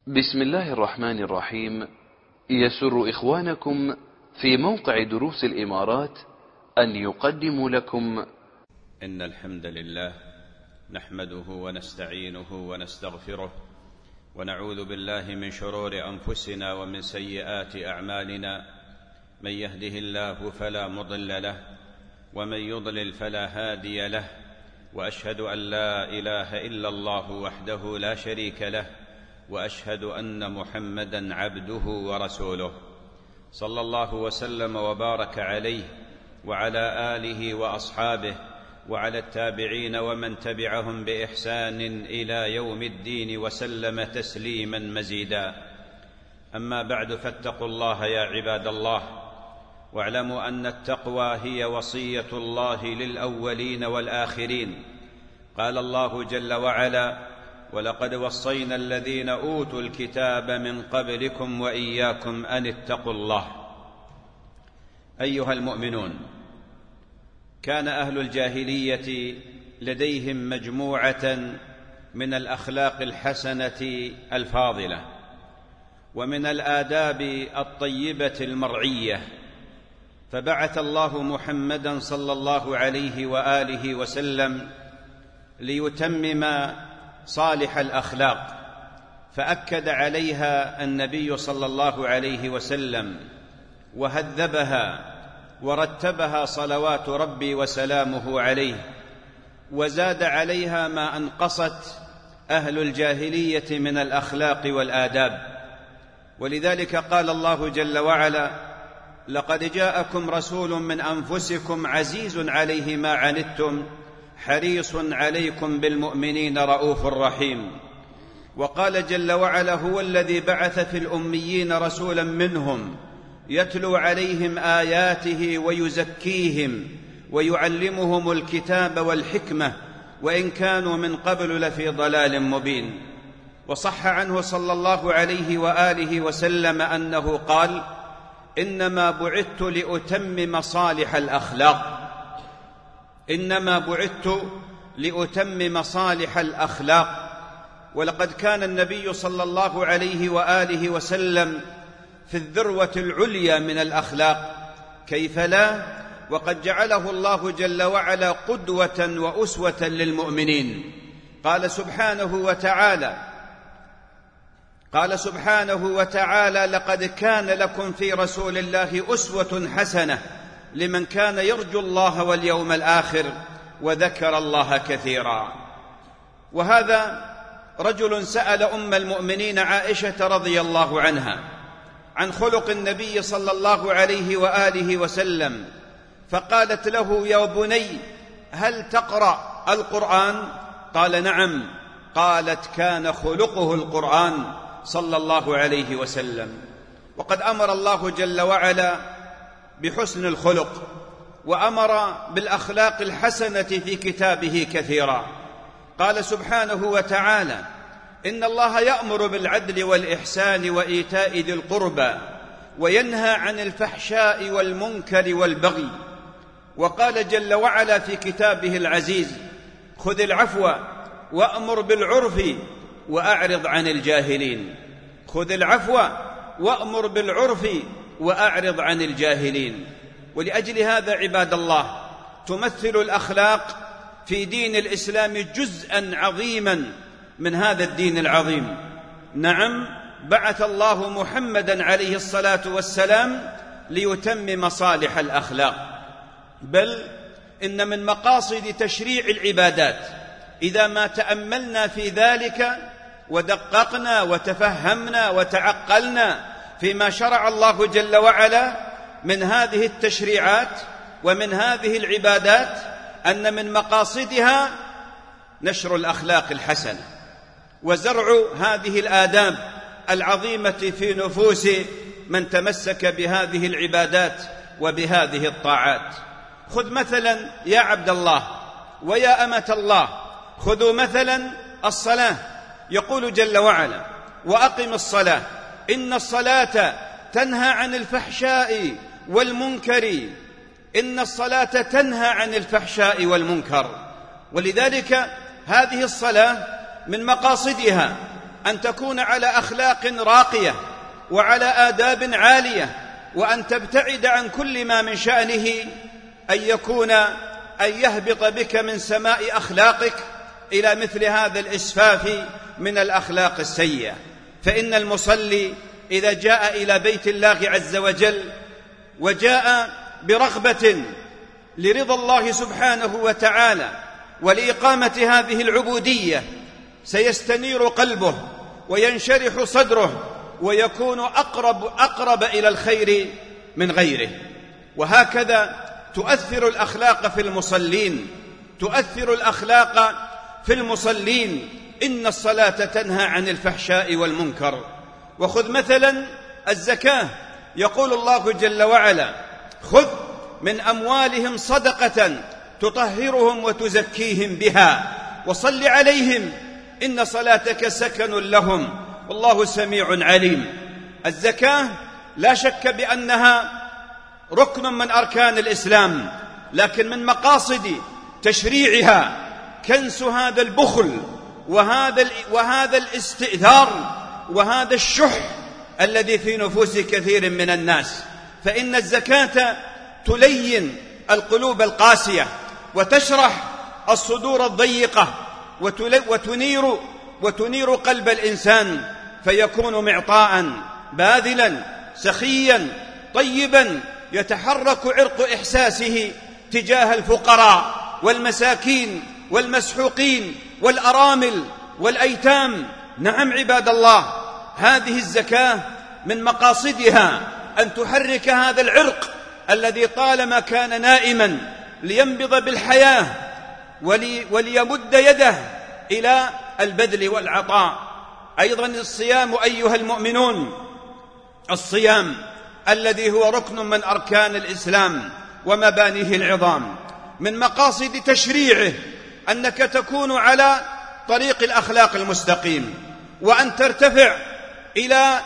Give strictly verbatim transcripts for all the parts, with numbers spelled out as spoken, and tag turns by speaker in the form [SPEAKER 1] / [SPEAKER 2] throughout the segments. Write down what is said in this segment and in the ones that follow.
[SPEAKER 1] بسم الله الرحمن الرحيم. يسر إخوانكم في موقع دروس الإمارات أن يقدموا لكم
[SPEAKER 2] إن الحمد لله نحمده ونستعينه ونستغفره ونعوذ بالله من شرور أنفسنا ومن سيئات أعمالنا. من يهده الله فلا مضل له ومن يضلل فلا هادي له، وأشهد أن لا إله إلا الله وحده لا شريك له، وأشهد أن محمدًا عبده ورسوله، صلى الله وسلم وبارك عليه وعلى آله وأصحابه وعلى التابعين ومن تبعهم بإحسان إلى يوم الدين وسلم تسليمًا مزيدًا. أما بعد، فاتقوا الله يا عباد الله، واعلموا أن التقوى هي وصية الله للأولين والآخرين. قال الله جل وعلا: ولقد وصينا الذين أوتوا الكتاب من قبلكم وإياكم أن اتقوا الله. أيها المؤمنون، كان أهل الجاهلية لديهم مجموعة من الأخلاق الحسنة الفاضلة ومن الآداب الطيبة المرعية، فبعث الله محمدًا صلى الله عليه وآله وسلم ليتمم صالح الأخلاق، فأكد عليها النبي صلى الله عليه وسلم وهذبها ورتبها صلوات ربي وسلامه عليه، وزاد عليها ما أنقصت أهل الجاهلية من الأخلاق والآداب. ولذلك قال الله جل وعلا: لقد جاءكم رسول من أنفسكم عزيز عليه ما عنتم حريص عليكم بالمؤمنين رؤوف رحيم. وقال جل وعلا: هو الذي بعث في الأميين رسولا منهم يتلو عليهم آياته ويزكيهم ويعلمهم الكتاب والحكمة وإن كانوا من قبل لفي ضلال مبين. وصح عنه صلى الله عليه وآله وسلم أنه قال: إنما بعثت لأتمم صالح الأخلاق إنما بعثت لأتمم صالح الأخلاق. ولقد كان النبي صلى الله عليه وآله وسلم في الذروة العليا من الأخلاق، كيف لا، وقد جعله الله جل وعلا قدوة وأسوة للمؤمنين. قال سبحانه وتعالى قال سبحانه وتعالى: لقد كان لكم في رسول الله أسوة حسنة لمن كان يرجو الله واليوم الآخر وذكر الله كثيرا. وهذا رجل سأل أم المؤمنين عائشة رضي الله عنها عن خلق النبي صلى الله عليه وآله وسلم، فقالت له: يا بني، هل تقرأ القرآن؟ قال: نعم. قالت: كان خلقه القرآن صلى الله عليه وسلم. وقد أمر الله جل وعلا بحسن الخلق، وأمر بالأخلاق الحسنة في كتابه كثيرا. قال سبحانه وتعالى: إن الله يأمر بالعدل والإحسان وإيتاء ذي القربى وينهى عن الفحشاء والمنكر والبغي. وقال جل وعلا في كتابه العزيز: خذ العفو وأمر بالعرف وأعرض عن الجاهلين. خذ العفو وأمر بالعرف وأعرض عن الجاهلين. ولأجل هذا عباد الله، تمثل الأخلاق في دين الإسلام جزءا عظيما من هذا الدين العظيم. نعم، بعث الله محمدا عليه الصلاة والسلام ليتمم صالح الأخلاق، بل إن من مقاصد تشريع العبادات إذا ما تأملنا في ذلك ودققنا وتفهمنا وتعقلنا فيما شرع الله جل وعلا من هذه التشريعات ومن هذه العبادات، أن من مقاصدها نشر الأخلاق الحسنة وزرع هذه الآداب العظيمة في نفوس من تمسك بهذه العبادات وبهذه الطاعات. خذ مثلا يا عبد الله ويا أمة الله، خذوا مثلا الصلاة. يقول جل وعلا: وأقم الصلاة إن الصلاة تنهى عن الفحشاء والمنكر إن الصلاة تنهى عن الفحشاء والمنكر. ولذلك هذه الصلاة من مقاصدها أن تكون على أخلاق راقية وعلى آداب عالية، وأن تبتعد عن كل ما من شأنه أن يكون أن يهبط بك من سماء أخلاقك إلى مثل هذا الإسفاف من الأخلاق السيئة. فإن المصلي إذا جاء إلى بيت الله عز وجل وجاء برغبة لرضا الله سبحانه وتعالى ولإقامة هذه العبودية سيستنير قلبه وينشرح صدره ويكون أقرب, أقرب إلى الخير من غيره. وهكذا تؤثر الأخلاق في المصلين تؤثر الأخلاق في المصلين إن الصلاة تنهى عن الفحشاء والمنكر. وخذ مثلا الزكاة، يقول الله جل وعلا: خذ من أموالهم صدقة تطهرهم وتزكيهم بها وصل عليهم إن صلاتك سكن لهم والله سميع عليم. الزكاة لا شك بأنها ركن من أركان الإسلام، لكن من مقاصد تشريعها كنس هذا البخل وهذا, وهذا الاستئثار وهذا الشح الذي في نفوس كثير من الناس. فإن الزكاة تلين القلوب القاسية وتشرح الصدور الضيقة وتنير, وتنير قلب الإنسان، فيكون معطاء باذلا سخيا طيبا يتحرك عرق إحساسه تجاه الفقراء والمساكين والمسحوقين والأرامل والأيتام. نعم عباد الله، هذه الزكاة من مقاصدها أن تحرك هذا العرق الذي طالما كان نائما لينبض بالحياة ولي وليمد يده إلى البذل والعطاء. أيضا الصيام أيها المؤمنون، الصيام الذي هو ركن من أركان الإسلام ومبانيه العظام، من مقاصد تشريعه أنك تكون على طريق الأخلاق المستقيم وأن ترتفع إلى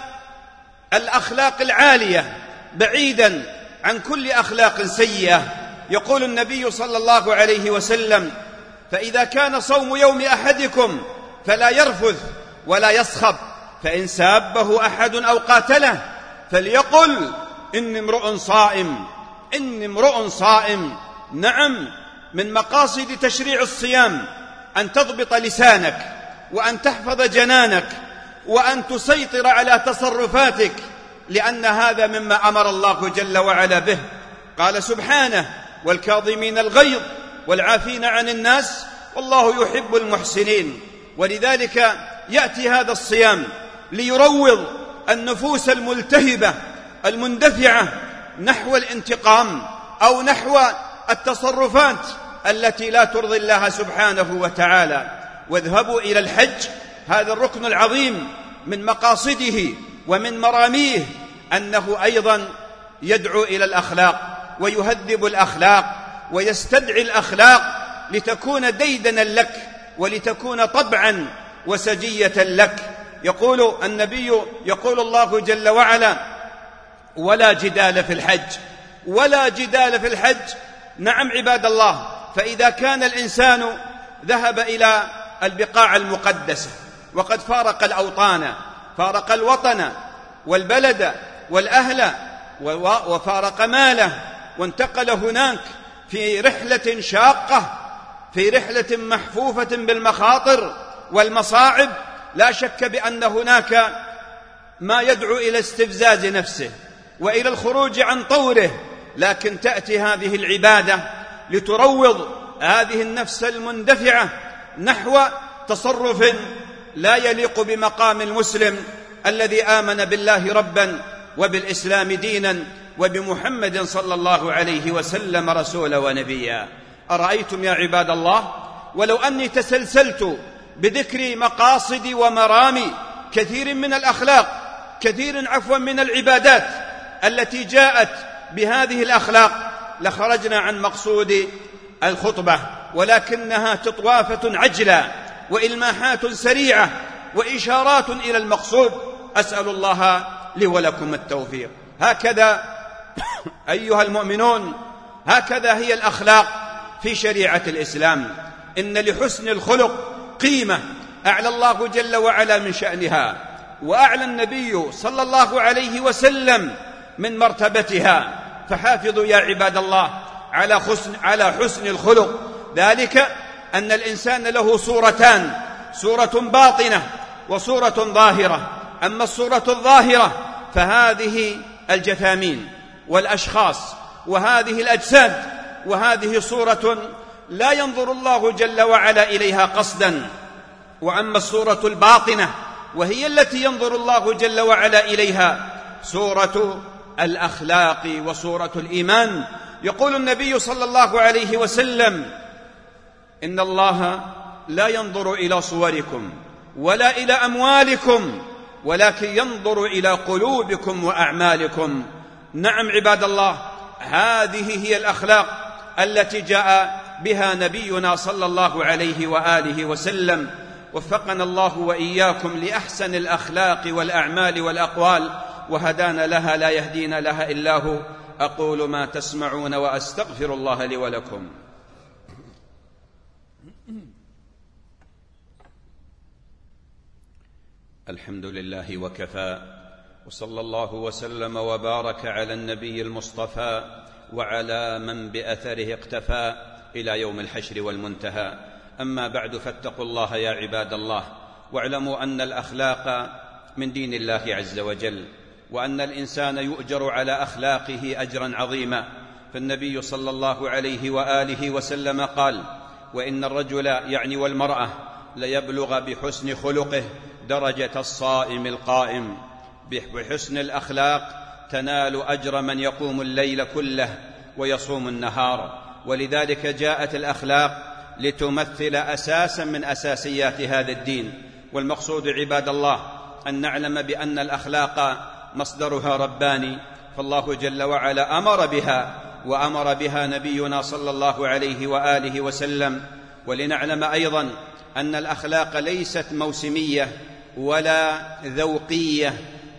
[SPEAKER 2] الأخلاق العالية بعيدا عن كل أخلاق سيئة. يقول النبي صلى الله عليه وسلم: فإذا كان صوم يوم أحدكم فلا يرفث ولا يصخب، فإن سابه أحد أو قاتله فليقل إني امرؤ صائم إني امرؤ صائم. نعم، من مقاصد تشريع الصيام أن تضبط لسانك وأن تحفظ جنانك وأن تسيطر على تصرفاتك، لأن هذا مما أمر الله جل وعلا به. قال سبحانه: والكاظمين الغيظ والعافين عن الناس والله يحب المحسنين. ولذلك يأتي هذا الصيام ليروض النفوس الملتهبة المندفعة نحو الانتقام أو نحو التصرفات التي لا ترضي الله سبحانه وتعالى. واذهبوا إلى الحج، هذا الركن العظيم من مقاصده ومن مراميه أنه أيضا يدعو إلى الأخلاق ويهذب الأخلاق ويستدعي الأخلاق لتكون ديدنا لك ولتكون طبعا وسجية لك. يقول النبي يقول الله جل وعلا: ولا جدال في الحج ولا جدال في الحج. نعم عباد الله، فإذا كان الإنسان ذهب إلى البقاع المقدسة وقد فارق الأوطان، فارق الوطن والبلد والأهل وفارق ماله وانتقل هناك في رحلة شاقة، في رحلة محفوفة بالمخاطر والمصاعب، لا شك بأن هناك ما يدعو إلى استفزاز نفسه وإلى الخروج عن طوره. لكن تأتي هذه العبادة لتروض هذه النفس المندفعة نحو تصرف لا يليق بمقام المسلم الذي آمن بالله ربا وبالإسلام دينا وبمحمد صلى الله عليه وسلم رسولا ونبيا. أرأيتم يا عباد الله، ولو أني تسلسلت بذكر مقاصد ومرامي كثير من الأخلاق، كثير عفوا من العبادات التي جاءت بهذه الأخلاق، لخرجنا عن مقصود الخطبة، ولكنها تطوافة عجلة وإلماحات سريعة وإشارات إلى المقصود. أسأل الله لي ولكم التوفيق. هكذا أيها المؤمنون، هكذا هي الأخلاق في شريعة الإسلام. إن لحسن الخلق قيمة أعلى الله جل وعلا من شأنها، وأعلى النبي صلى الله عليه وسلم من مرتبتها. فحافظوا يا عباد الله على حسن, على حسن الخلق، ذلك أن الإنسان له صورتان، صورة باطنة وصورة ظاهرة. أما الصورة الظاهرة فهذه الجثامين والأشخاص وهذه الأجساد، وهذه صورة لا ينظر الله جل وعلا إليها قصدا. وأما الصورة الباطنة وهي التي ينظر الله جل وعلا إليها، صورة الأخلاق وصورة الإيمان. يقول النبي صلى الله عليه وسلم: إن الله لا ينظر إلى صوركم ولا إلى أموالكم ولكن ينظر إلى قلوبكم وأعمالكم. نعم عباد الله، هذه هي الأخلاق التي جاء بها نبينا صلى الله عليه وآله وسلم. وفقنا الله وإياكم لأحسن الأخلاق والأعمال والأقوال، وهدانا لها، لا يهدينا لها إلا هو. أقول ما تسمعون وأستغفر الله لي ولكم. الحمد لله وكفى، وصلى الله وسلم وبارك على النبي المصطفى وعلى من بأثره اقتفى إلى يوم الحشر والمنتهى. أما بعد، فاتقوا الله يا عباد الله، واعلموا أن الأخلاق من دين الله عز وجل، وأن الإنسان يؤجر على أخلاقه أجرا عظيما. فالنبي صلى الله عليه وآله وسلم قال: وإن الرجل يعني والمرأة ليبلغ بحسن خلقه درجة الصائم القائم. بحسن الأخلاق تنال أجر من يقوم الليل كله ويصوم النهار. ولذلك جاءت الأخلاق لتمثل أساسا من أساسيات هذا الدين. والمقصود عباد الله أن نعلم بأن الأخلاق مصدرها رباني، فالله جل وعلا أمر بها، وأمر بها نبينا صلى الله عليه وآله وسلم. ولنعلم أيضا أن الأخلاق ليست موسمية ولا ذوقية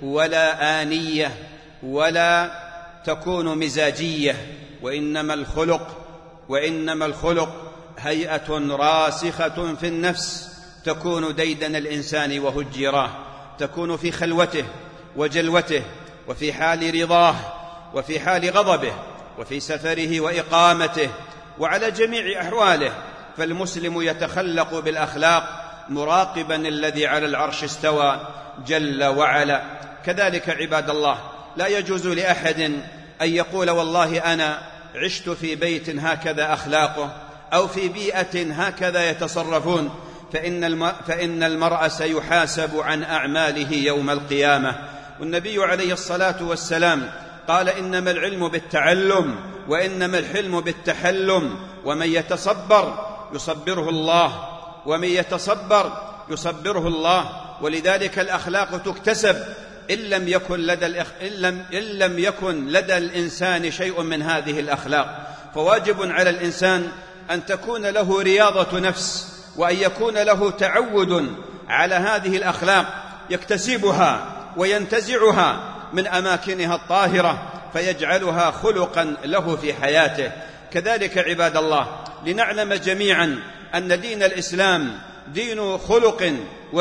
[SPEAKER 2] ولا آنية ولا تكون مزاجية، وإنما الخلق وإنما الخلق هيئة راسخة في النفس، تكون ديدن الإنسان وهجراه، تكون في خلوته وجلوته، وفي حال رضاه وفي حال غضبه، وفي سفره وإقامته، وعلى جميع أحواله. فالمسلم يتخلق بالأخلاق مراقبا الذي على العرش استوى جل وعلا. كذلك عباد الله، لا يجوز لأحد أن يقول والله أنا عشت في بيت هكذا أخلاقه، أو في بيئة هكذا يتصرفون، فإن, فإن المرء سيحاسب عن أعماله يوم القيامة. والنبي عليه الصلاة والسلام قال: إنما العلم بالتعلم وإنما الحلم بالتحلم، ومن يتصبر يصبره الله ومن يتصبر يصبره الله. ولذلك الأخلاق تكتسب إن لم يكن لدى الإخ... إن لم... إن لم يكن لدى الإنسان شيء من هذه الأخلاق، فواجب على الإنسان أن تكون له رياضة نفس، وأن يكون له تعود على هذه الأخلاق يكتسبها وينتزعها من أماكنها الطاهرة فيجعلها خلقا له في حياته. كذلك عباد الله، لنعلم جميعا أن دين الإسلام دين خلق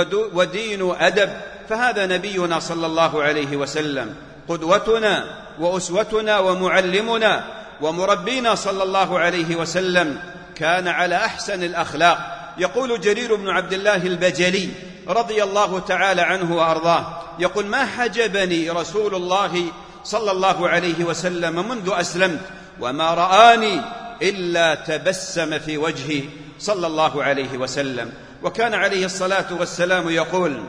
[SPEAKER 2] ودين أدب، فهذا نبينا صلى الله عليه وسلم قدوتنا وأسوتنا ومعلمنا ومربينا صلى الله عليه وسلم، كان على أحسن الأخلاق. يقول جرير بن عبد الله البجلي رضي الله تعالى عنه وأرضاه، يقول: ما حجبني رسول الله صلى الله عليه وسلم منذ أسلمت، وما رآني إلا تبسم في وجهي صلى الله عليه وسلم. وكان عليه الصلاة والسلام يقول: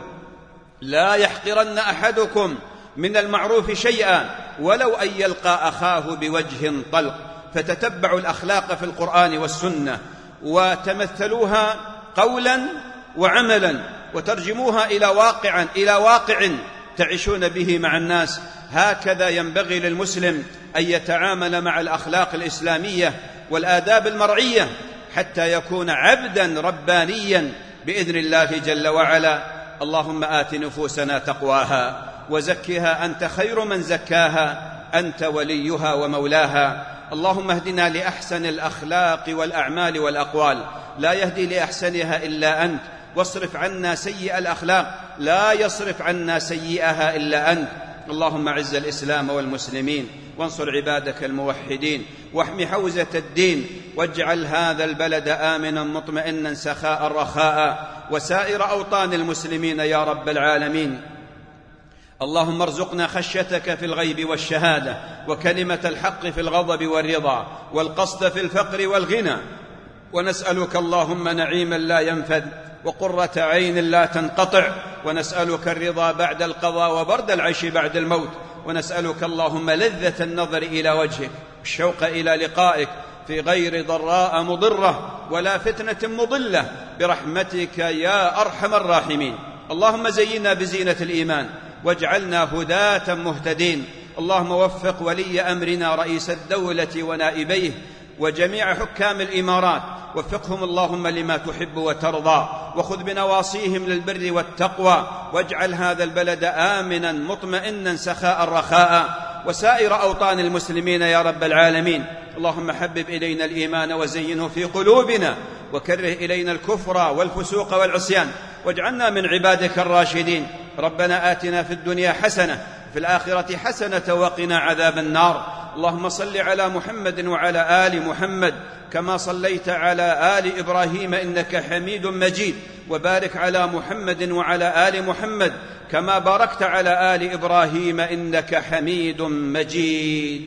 [SPEAKER 2] لا يحقرن أحدكم من المعروف شيئا ولو أن يلقى أخاه بوجه طلق. فتتبعوا الأخلاق في القرآن والسنة وتمثلوها قولا وعملا، وترجموها إلى واقع إلى واقع تعيشون به مع الناس. هكذا ينبغي للمسلم أن يتعامل مع الأخلاق الإسلامية والآداب المرعية حتى يكون عبدا ربانيا بإذن الله جل وعلا. اللهم آت نفوسنا تقواها وزكها أنت خير من زكاها، أنت وليها ومولاها. اللهم اهدنا لأحسن الأخلاق والأعمال والأقوال، لا يهدي لأحسنها إلا أنت، واصرف عنا سيئ الأخلاق، لا يصرف عنا سيئها إلا أنت. اللهم أعز الإسلام والمسلمين، وانصر عبادك الموحدين، واحم حوزة الدين، واجعل هذا البلد آمنا مطمئنا سخاء رخاء، وسائر أوطان المسلمين يا رب العالمين. اللهم ارزقنا خشيتك في الغيب والشهادة، وكلمة الحق في الغضب والرضا، والقصد في الفقر والغنى، ونسألك اللهم نعيما لا ينفد، وقرة عين لا تنقطع، ونسألك الرضا بعد القضاء، وبرد العيش بعد الموت، ونسألك اللهم لذة النظر إلى وجهك، والشوق إلى لقائك، في غير ضراء مضرة ولا فتنة مضلة، برحمتك يا أرحم الراحمين. اللهم زينا بزينة الإيمان، واجعلنا هداة مهتدين. اللهم وفق ولي أمرنا رئيس الدولة ونائبيه وجميع حكام الإمارات، وفقهم اللهم لما تحب وترضى، وخذ بنواصيهم للبر والتقوى، واجعل هذا البلد آمنا مطمئنا سخاء رخاء، وسائر أوطان المسلمين يا رب العالمين. اللهم حبب إلينا الإيمان وزينه في قلوبنا، وكره إلينا الكفر والفسوق والعصيان، واجعلنا من عبادك الراشدين. ربنا آتنا في الدنيا حسنة، في الآخرة حسنة، وقنا عذاب النار. اللهم صل على محمد وعلى آل محمد كما صليت على آل إبراهيم إنك حميد مجيد، وبارك على محمد وعلى آل محمد كما باركت على آل إبراهيم إنك حميد مجيد.